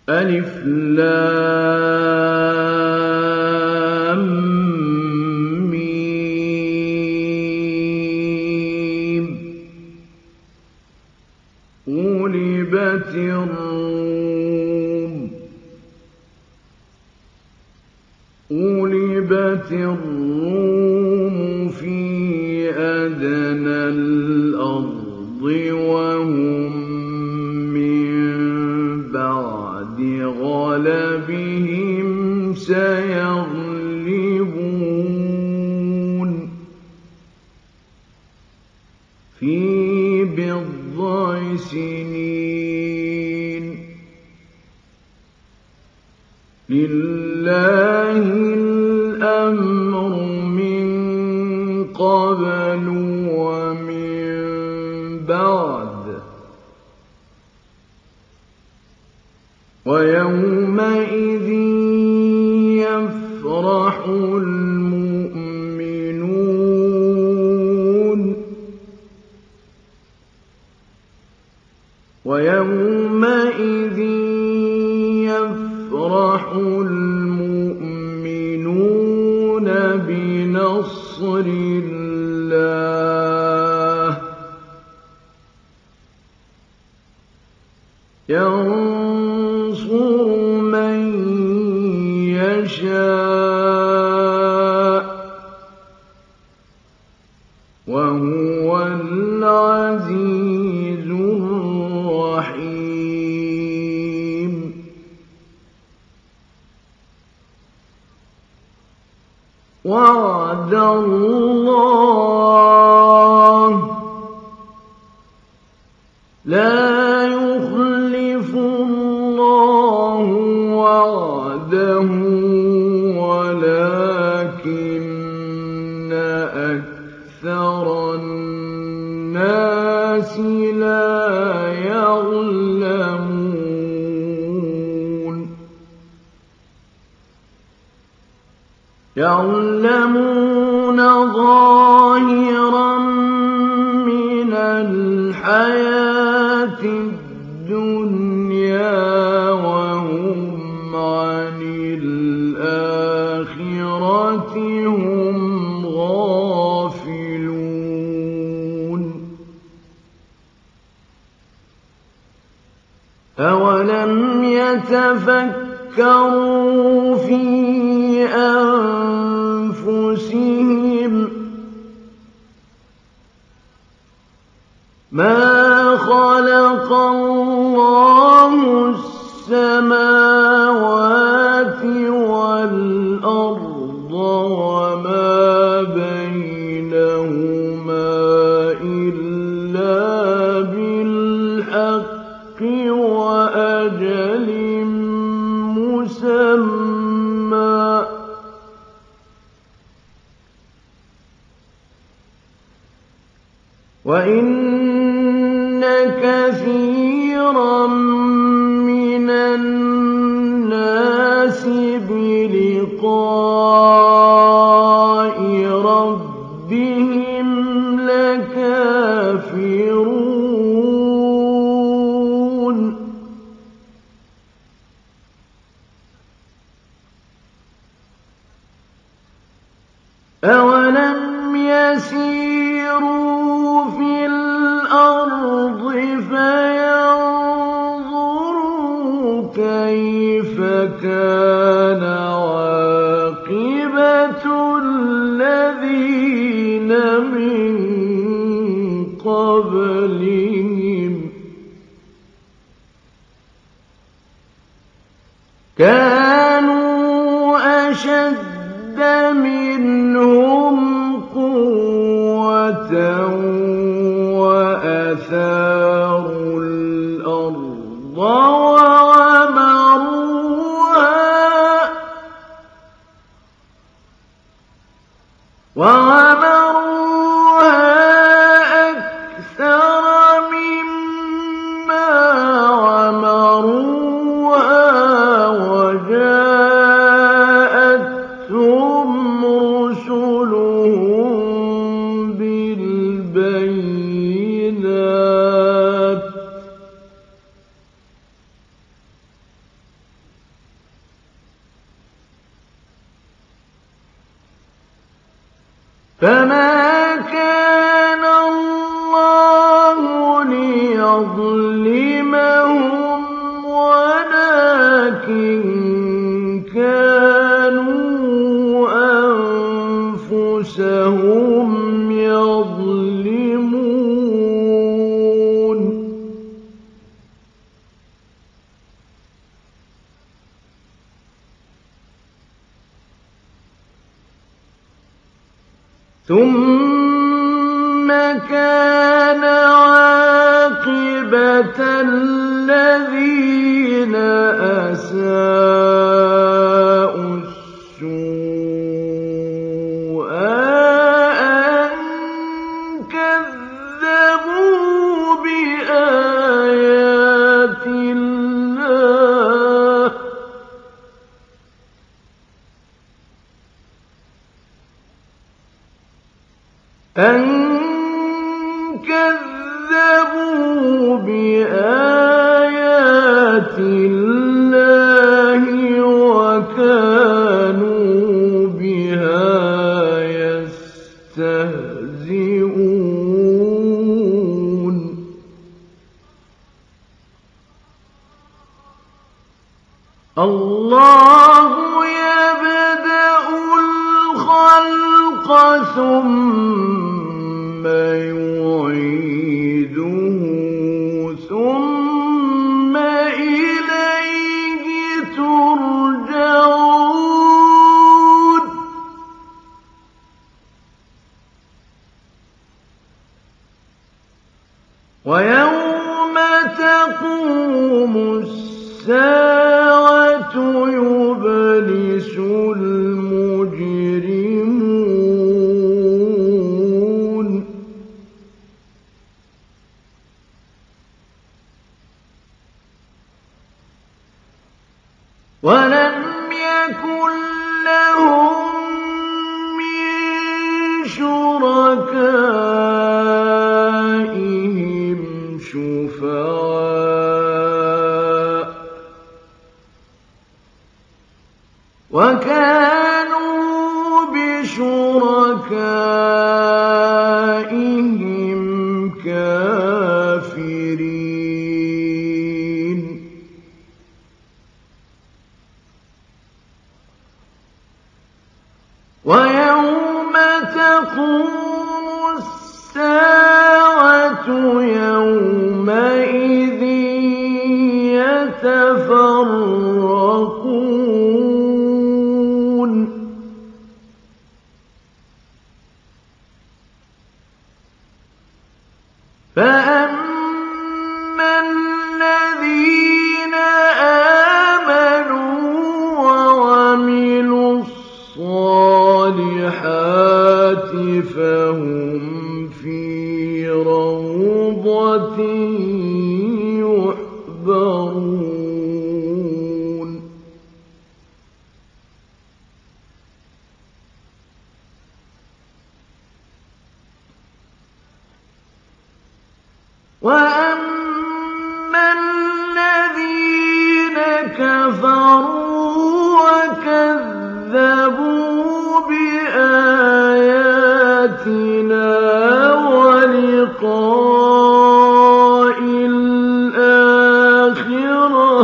ألف لام ميم غلبت الروم في أدنى الأرض وهم من بعد غلبهم سيغلبون في بضع سنين لله الأمر من قبل ومن بعد ويومئذ يفرح المؤمنون بنصر الله ينصر من يشاء وهو العزيز الرحيم وعد الله لا يخلف الله وعده ولكن أكثر الناس لا يعلمون ظاهرا من الحياة الدنيا وهم عن الآخرة هم غافلون أولم يتفكروا في أنفسهم ما خلق الله السماوات والأرض وما بينهما إلا بالحق وأجل مسمى وإن كثيرا من الناس بلقاء ربهم لكافرون أولم يسيروا في الأرض فينظروا كيف كان عاقبة الذين من قبلهم كانوا أشد منهم قوة وأثاروا الأرض وعمروها أكثر مما عمروها وجاءتهم رسلهم بالبينات فما كان الله ليظلمهم ولكن كانوا أنفسهم يظلمون. ثم كان عاقبة الذين أساءوا السوء أن كذبوا بآيات الله وكانوا بها يستهزئون. الله يبدأ الخلق ثم يعيده ثم إليه ترجعون. ويوم تقوم الساعة يبلس المجرمون. ولم يكن لهم من شركائهم شفعاء وكانوا بشركائهم كافرين. ويوم تقوم الساعة يومئذ يتفرقون. فأما الذين آمنوا وعملوا الصالحات فهم في روضة يحبرون. وأما الذين كفروا وكذبوا بآياتنا ولقاء الآخرة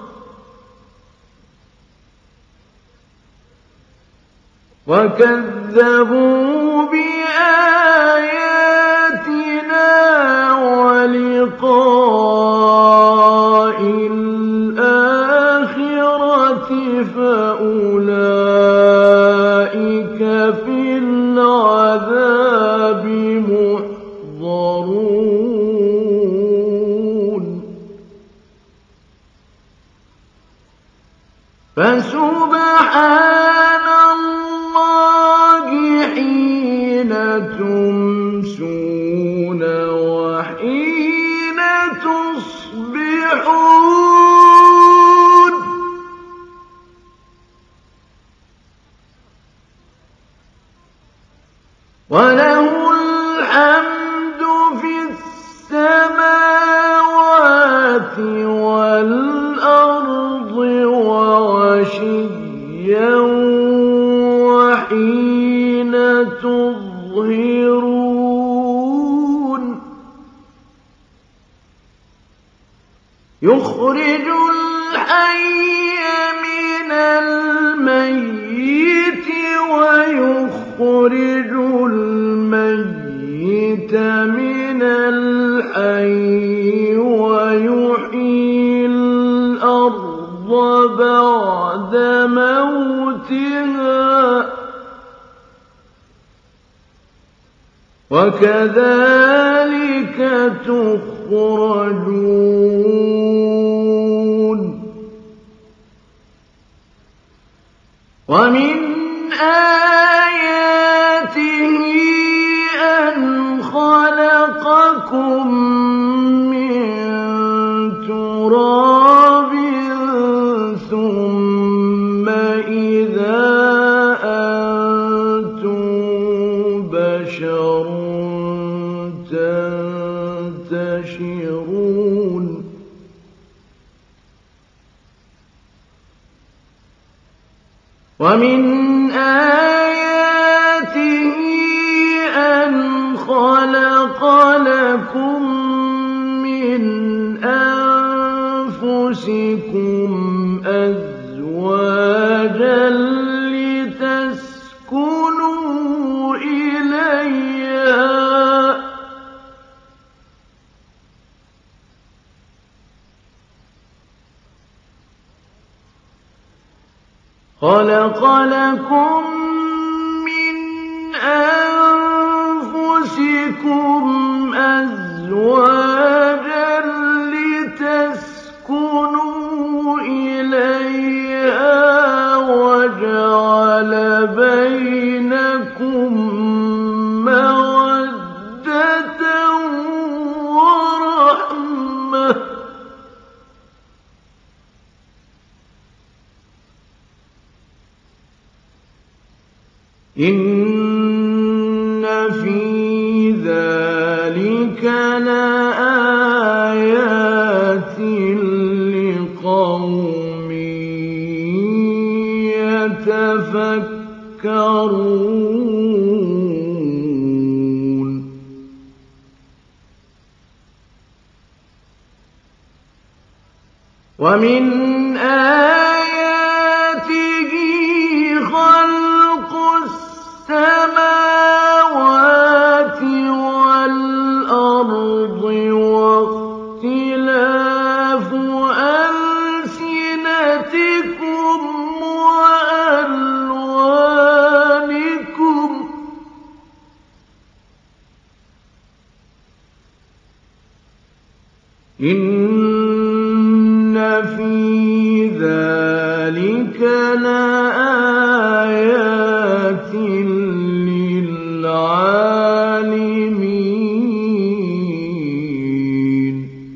فأولئك في العذاب محضرون. فسبحان الله حين تمسون وحين تصبحون. وله الحمد في السماوات والأرض وعشيا الحي من الميت ويخرج الميت من الحي ويحيي الأرض بعد موتها وكذلك تخرجون ومن آياته أن خلقكم من تراب ثم إذا أنتم بشر تنتشرون ومن آياته أن خلق لكم من أنفسكم أزواجا لتسكنوا إليها خلق لكم من أنفسكم أزواجا لتسكنوا إليها وجعل بينكم مودة ورحمة إن في ذلك لآيات لقوم يتفكرون ومن آياته خلق السماوات والأرض واختلاف ألسنتكم وألوانكم إن في ذلك لآيات للعالمين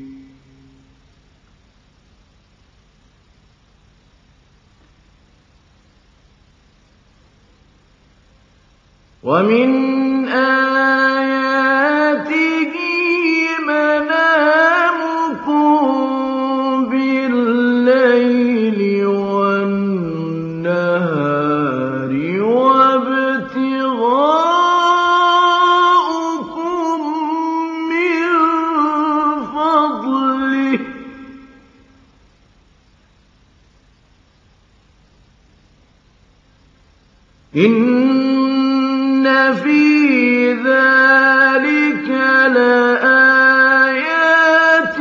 ومن آياته منامكم بالليل والنهار وابتغاؤكم من فضله إن في ذلك لآيات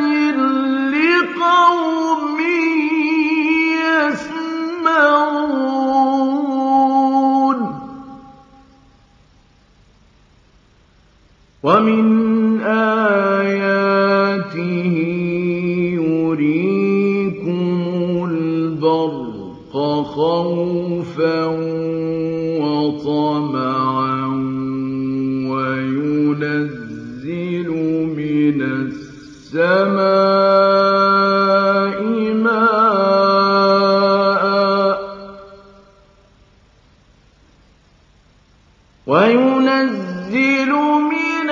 لقوم يسمعون ومن آياته يريكم البرق خوفا وطمعا وينزل من السماء ماء وينزل من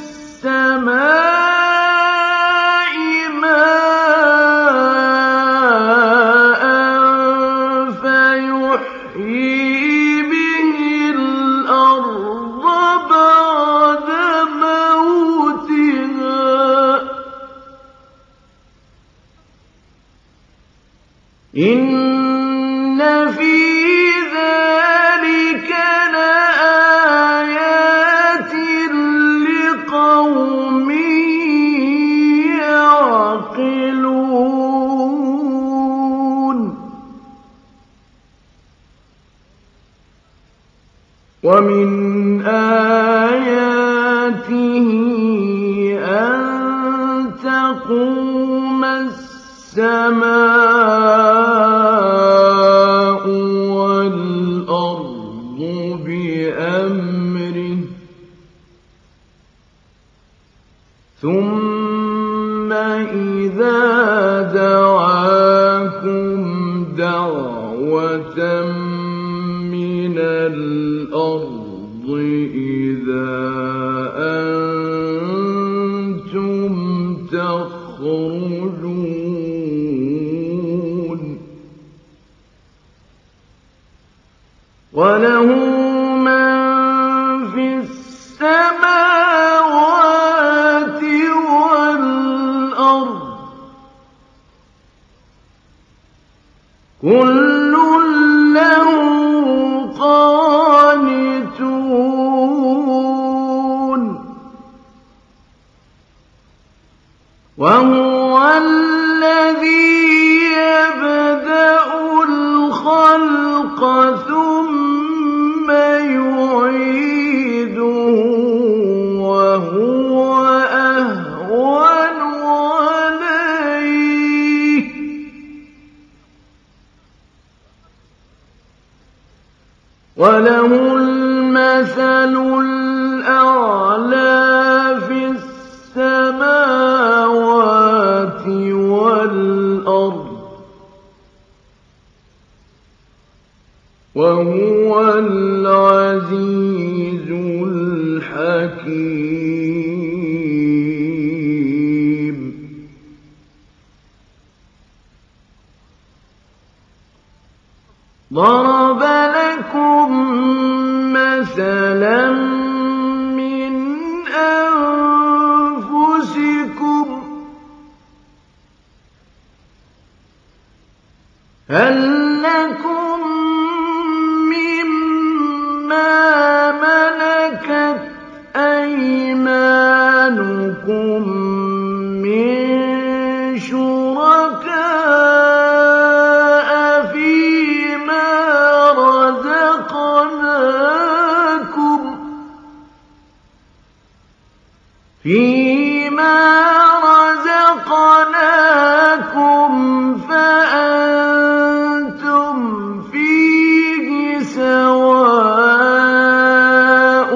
السماء ماء فيحيي به الأرض بعد موتها إِنَّ فِي ذَلِكَ لَآيَاتٍ لِّقَوْمٍ يَعْقِلُونَ وَمِنْ آيَاتِهِ أَن تَقُومَ السَّمَاءُ وَالْأَرْضُ بِأَمْرِهِ ثُمَّ إِذَا دَعَاكُمْ دَعْوَةً مِّنَ الْأَرْضِ إِذَا أَنتُمْ تَخْرُجُونَ وَلَهُ مَن فِي السَّمَاوَاتِ وَالْأَرْضِ كُلٌّ لَّهُ قَانِتُونَ وَهُوَ الَّذِي يَبْدَأُ الْخَلْقَ ثُمَّ يُعِيدُهُ وَهُوَ أَهْوَنُ عَلَيْهِ ۚ وَلَهُ الْمَثَلُ الْأَعْلَىٰ فِي السَّمَاوَاتِ وَالْأَرْضِ ۚ وَهُوَ الْعَزِيزُ الْحَكِيمُ ضَرَبَ لَكُم مَّثَلًا مِّنْ أَنفُسِكُمْ ۖ هَل لَّكُم مِّمَّا مَلَكَتْ أَيْمَانُكُم مِّن شُرَكَاءَ فِيمَا رَزَقْنَاكُمْ فَأَنتُمْ فِيهِ سَوَاءٌ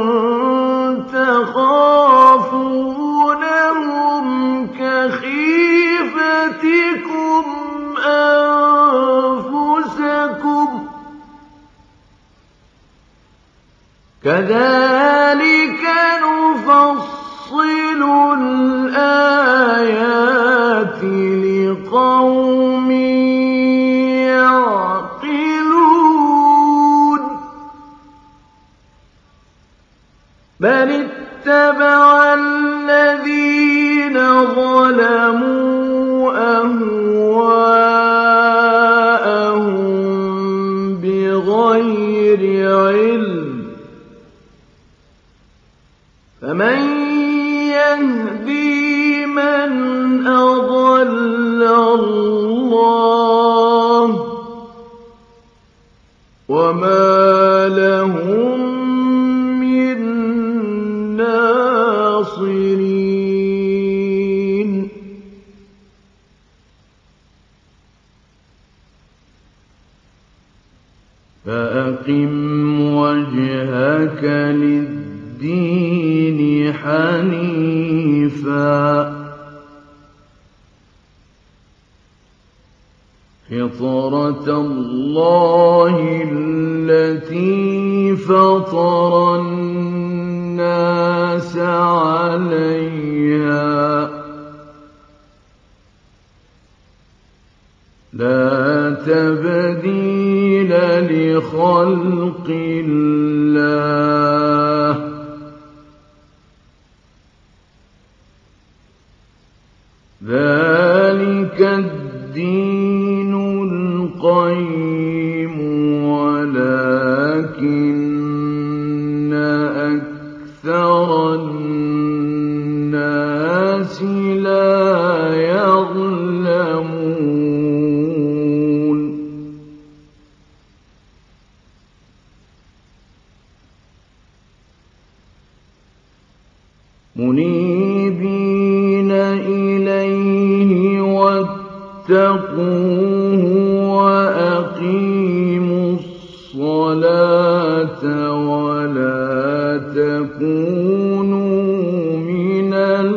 تَخَافُونَهُمْ كَخِيفَتِكُمْ أَنفُسَكُمْ ۚ كَذَٰلِكَ نُفَصِّلُ الْآيَاتِ لِقَوْمٍ يَعْقِلُونَ بَلِ اتَّبَعَ الَّذِينَ ظَلَمُوا أَهْوَاءَهُم بِغَيْرِ عِلْمٍ ۖ فَمَن يَهْدِي مَنْ أَضَلَّ اللَّهُ ۖ وَمَا لَهُم مِّن نَّاصِرِينَ فَأَقِمْ وَجْهَكَ لِلدِّينِ حَنِيفًا فِطْرَتَ اللَّهِ الَّتِي فَطَرَ النَّاسَ عَلَيْهَا ۚ لَا تَبْدِيلَ لِخَلْقِ اللَّهِ ۚ ذَلِكَ الدِّينُ القيم ولكن أكثر الناس لا يعلمون منيبين إليه واتقوه وأقيموا الصلاة ولا تكونوا من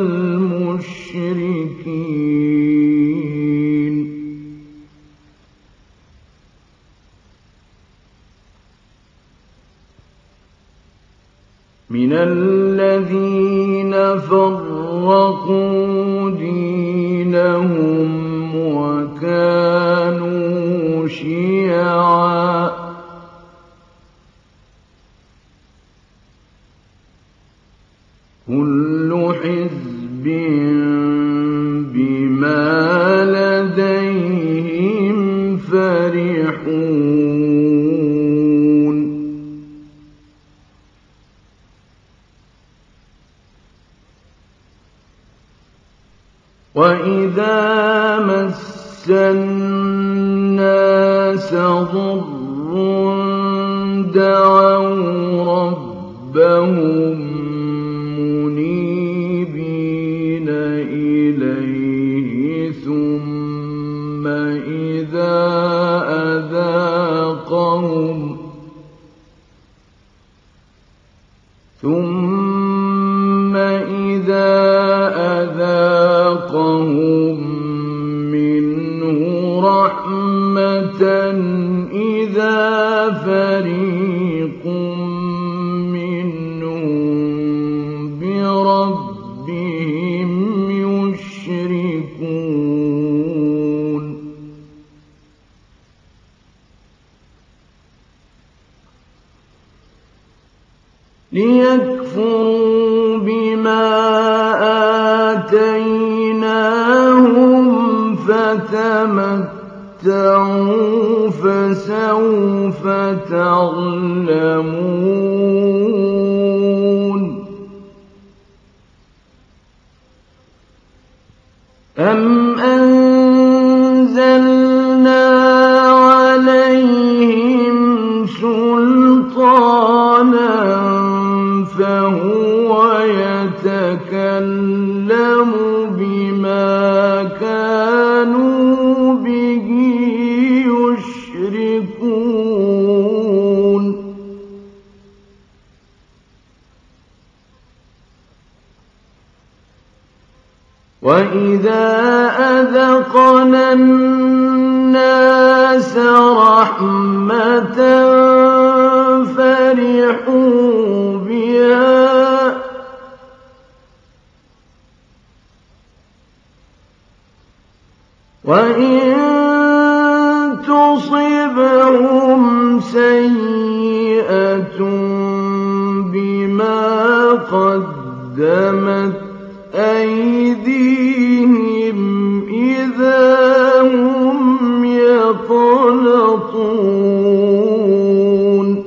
المشركين من الذين فرقوا دينهم وكانوا شيعا كل حزب بما لديهم فرحون وإذا مس الناس ضر دعوا ربهم منيبين إليه ثم إذا أذاقهم منه رحمة إذا فريق منهم بربهم يشركون ليكفروا بما آتيناهم فتمتعوا فسوف تعلمون أم أنزلنا عليهم سلطانا فهو يتكلم بما كانوا به يشركون وإذا أذقنا الناس رحمة فرحوا بها وإن تصبهم سيئة بما قدمت أيديهم إذا هم يقنطون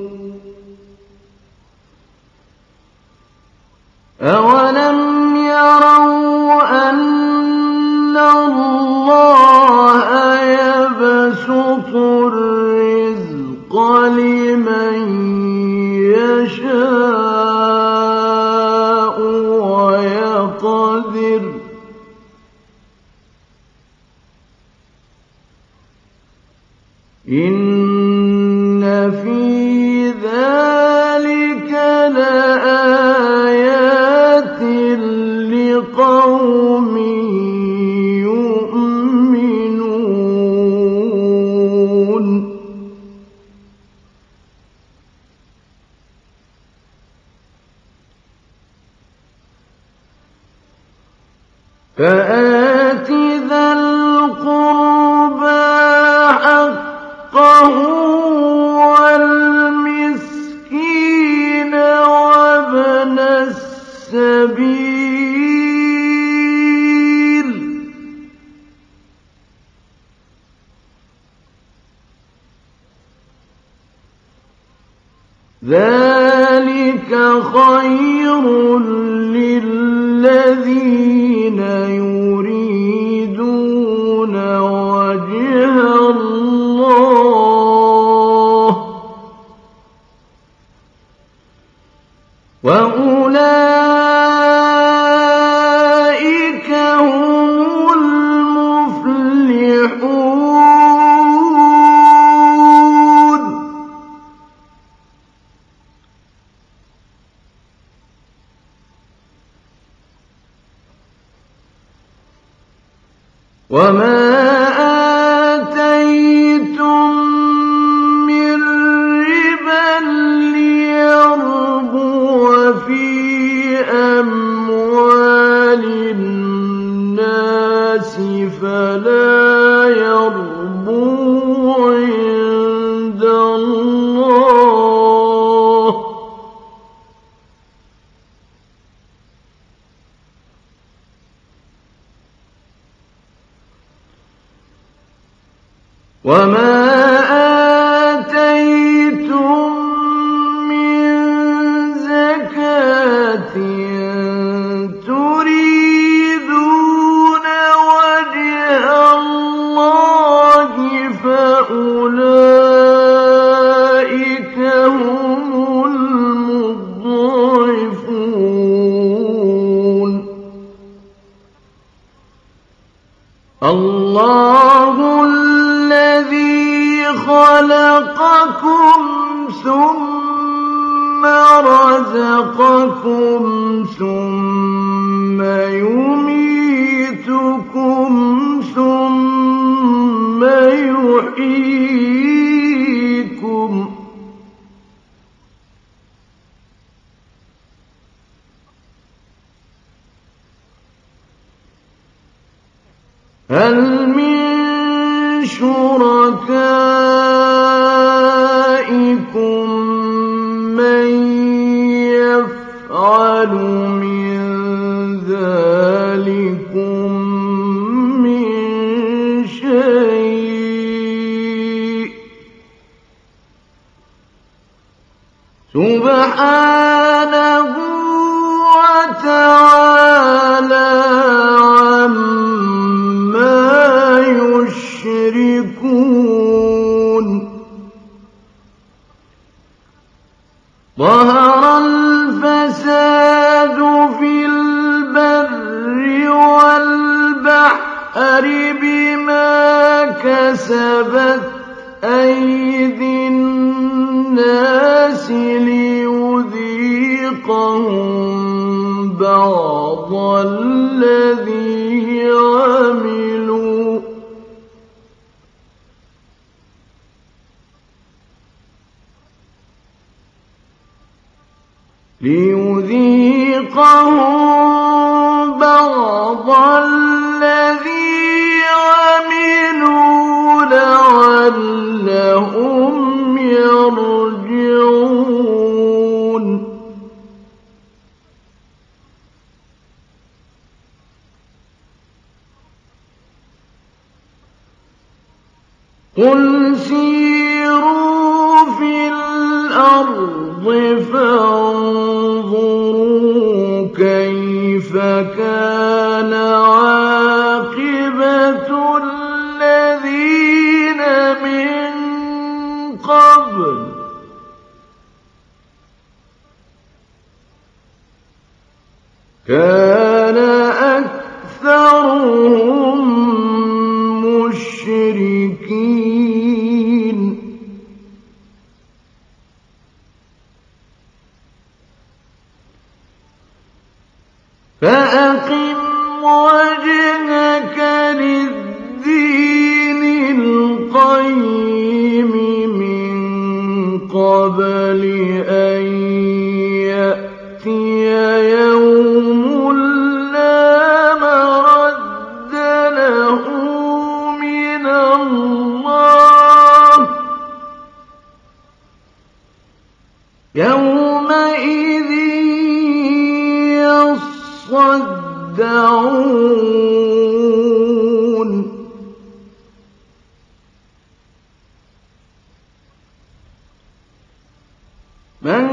أولم يروا أن الله يبسط الرزق لمن يشاء ويقدر إن في ذلك لآيات لقوم يؤمنون فآت ذا القربى حقه والمسكين وابن السبيل ذلك خير للذين يريدون وجه الله وأولئك هم المفلحون. وما آتيتم من ربا ليربو في أموال الناس فلا يربو عند الله وما آتيتم من زكاة تريدون وجه الله فأولئك هم المضعفون. الله الذي خلقكم ثم رزقكم ثم يميتكم ثم يحييكم هل من شركائكم من يفعل من ذلكم من شيء سبحانه وتعالى عما يشركون. ظهر الفساد في البر والبحر بما كسبت أيدي الناس ليذيقهم بعض الذي عملوا لعلهم يرجعون. قل سيروا في الأرض فانظروا كيف كان عاقبة الذين من قبل كان أكثرهم مشركين. فأقم وجهك للدين القيم من قبل أن يأتي يوم لا مرد له من الله يومئذ يصدعون. مَن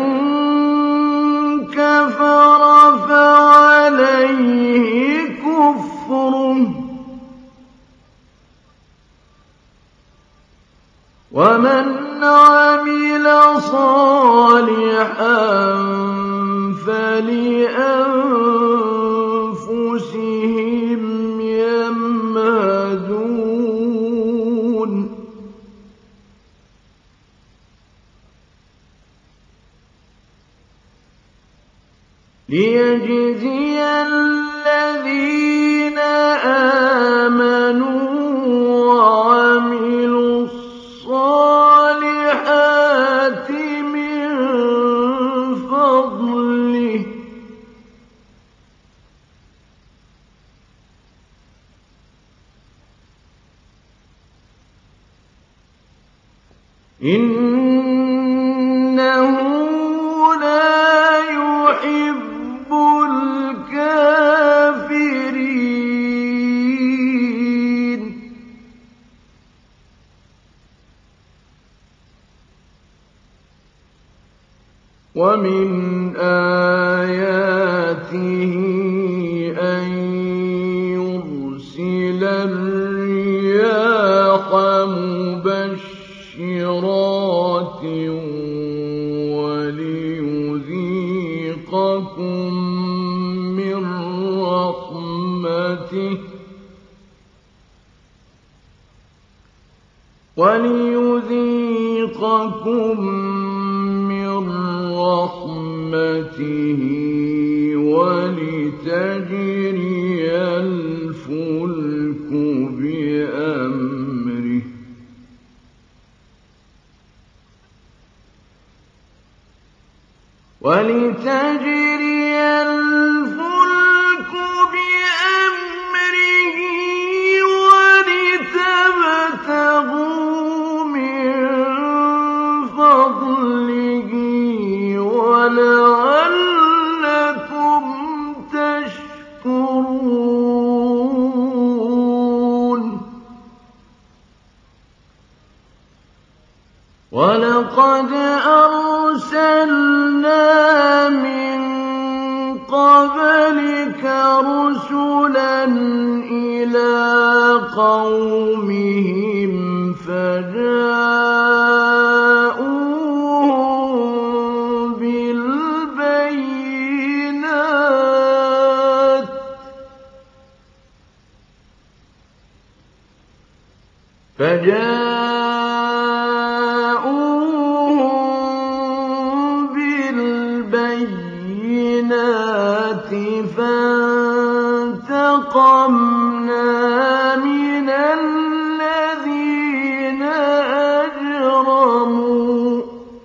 كَفَرَ فَعَلَيْهِ كُفْرُهُ ۖ وَمَنْ عَمِلَ صَالِحًا فَلِأَنفُسِهِمْ يَمْهَدُونَ لِيَجْزِيَ الَّذِينَ آمَنُوا وَعَمِلُوا الصَّالِحَاتِ مِن فَضْلِهِ ۚ إِنَّهُ لَا يُحِبُّ الْكَافِرِينَ. وَمِنْ آيَاتِهِ أَن يُرْسِلَ الرِّيَاحَ مُبَشِّرَاتٍ وَلِيُذِيقَكُم مِّن رَّحْمَتِهِ وَلِتَجْرِيَ الْفُلْكُ بِأَمْرِهِ وَلِتَبْتَغُوا مِن فَضْلِهِ وَلَعَلَّكُمْ تَشْكُرُونَ. وَلَقَدْ أَرْسَلْنَا مِن قَبْلِكَ رُسُلًا إِلَىٰ قَوْمِهِمْ فَجَاءُوهُم بِالْبَيِّنَاتِ فَانتَقَمْنَا مِنَ الَّذِينَ أَجْرَمُوا ۖ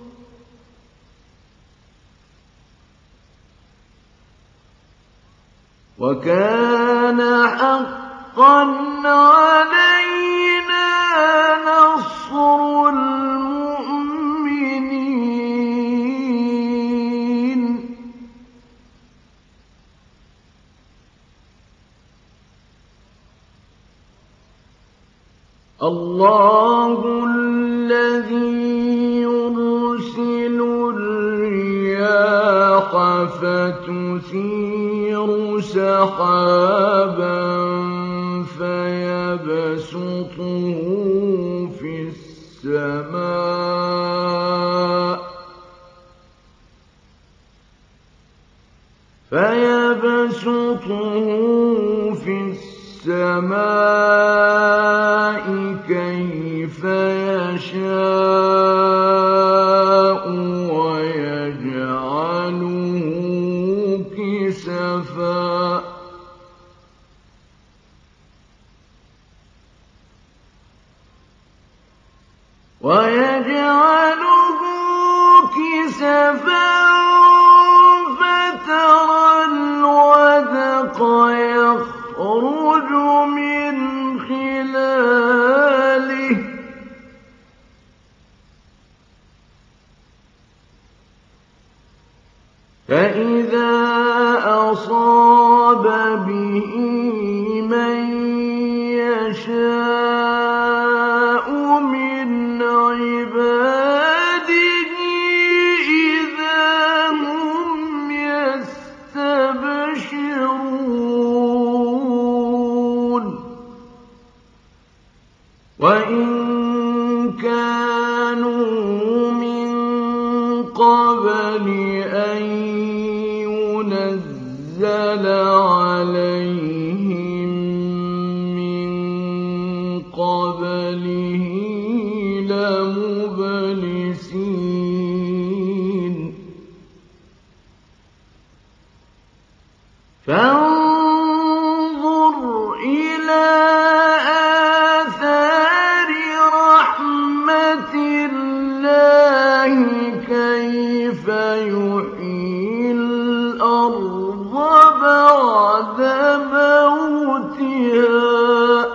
وَكَانَ حَقًّا عَلَيْنَا نَصْرُ الْمُؤْمِنِينَ. اللَّهُ الَّذِي يُرْسِلُ الرِّيَاحَ فَتُثِيرُ سَحَابًا فَيَبْسُطُهُ في السَّمَاءِ كَيْفَ يَشَاءُ وَيَجْعَلُهُ كِسَفًا فَتَرَى الْوَدْقَ يَخْرُجُ مِنْ خِلَالِهِ فَإِذَا أَصَابَ بِهِ مَن يَشَاءُ مِنْ عِبَادِهِ إِذَا كانوا من قبل أن ينزل عليهم من قبله لمبلسين فانظر إلى آثار رحمة الله كيف يحيي الأرض بعد موتها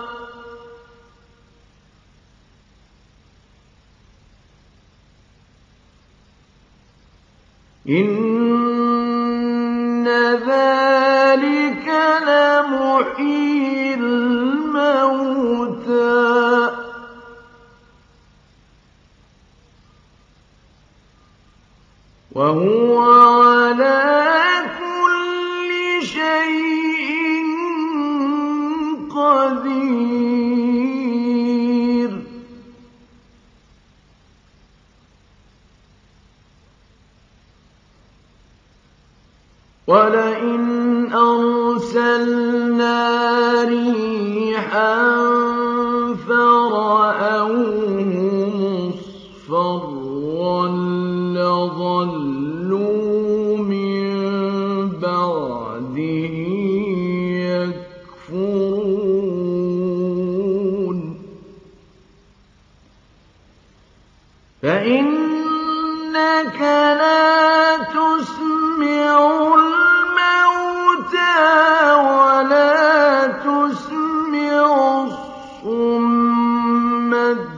إن ذلك لمحيي الموتى وهو على كل شيء قدير ولئن أرسلنا ريحا فرأوه مصفرا لظلوا من بعده يكفرون فإنك لا تسمع ولا تسمع الصم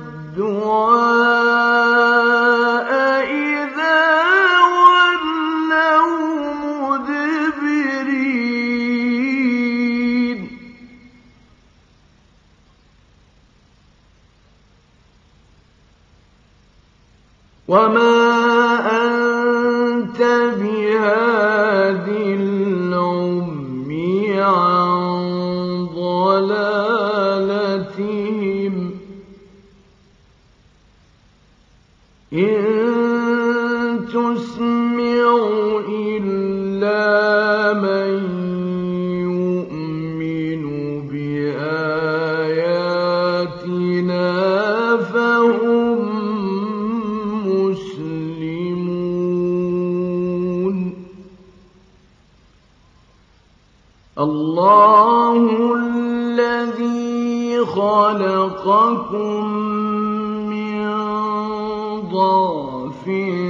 الدعاء إذا ولوا مدبرين وما أنت بهاد العمي عن ضلالتهم إن تسمع إلا من يؤمن بآياتنا فهم مسلمون الله الذي خلقكم من ضعف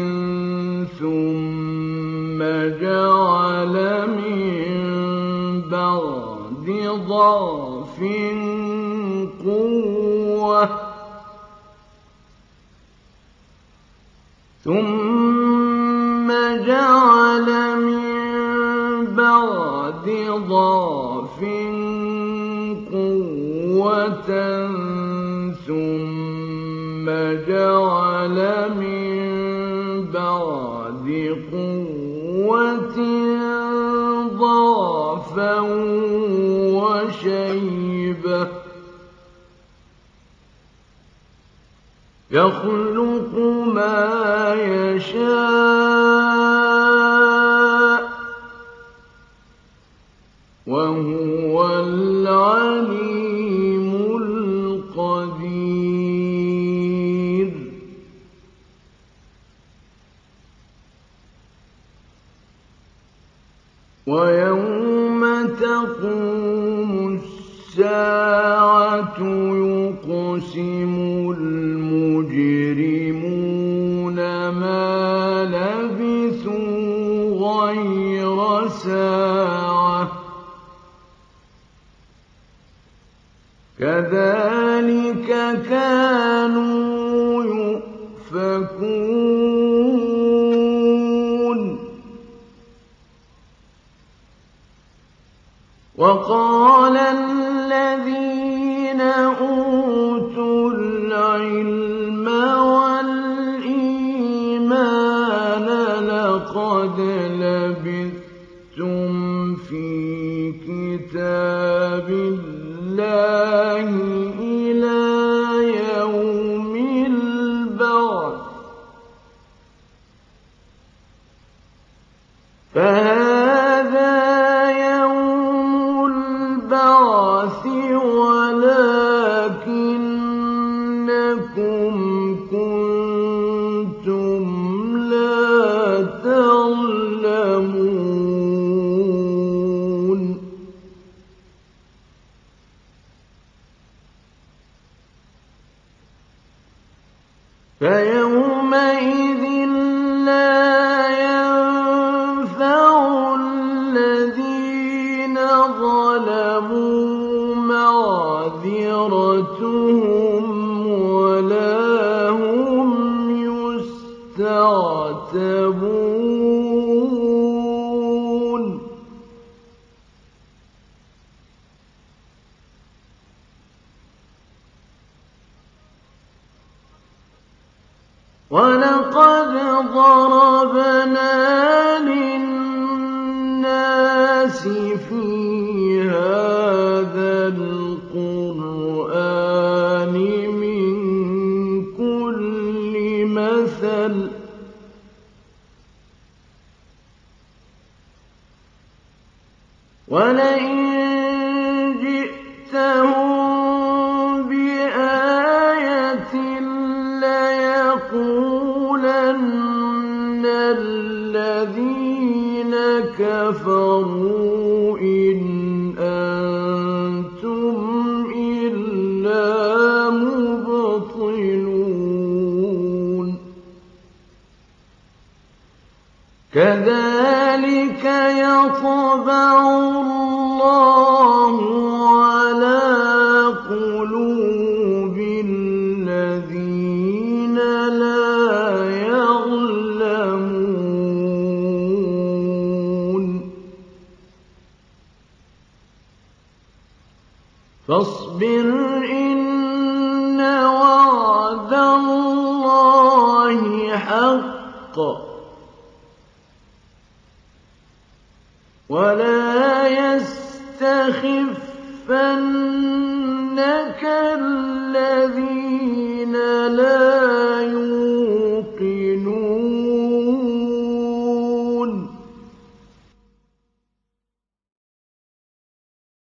ثم جعل من بعد ضعف قوة ثم جعل من بعد ضعف قوة ثم جعل من بعد قوة ضعفا وشيبة يخلق ما يشاء وهو العليم القدير ويوم تقوم الساعة يقسم المجرمون ما لبثوا غير ساعة كذلك كانوا يؤفكون وقال الذين أوتوا العلم والإيمان لقد لبثتم في كتاب الله إلى يوم كنتم لا تعلمون فيومئذ لا ينفع الذين ظلموا معذرتهم ولا هم يستعتبون وَلَقَدْ ضَرَبْنَا لِلنَّاسِ فِي هَٰذَا الْقُرْآنِ مِن كُلِّ مَثَلٍ ۚ وَلَئِن جِئْتَهُم بِآيَةٍ لَّيَقُولَنَّ الَّذِينَ كَفَرُوا إِنْ أَنتُمْ إِلَّا مُبْطِلُونَ كَذَٰلِكَ يَطْبَعُ اللَّهُ عَلَىٰ قُلُوبِ الَّذِينَ لَا يَعْلَمُونَ فاصبر إن وعد الله حق ولا يستخفنك الذين لا يؤمنون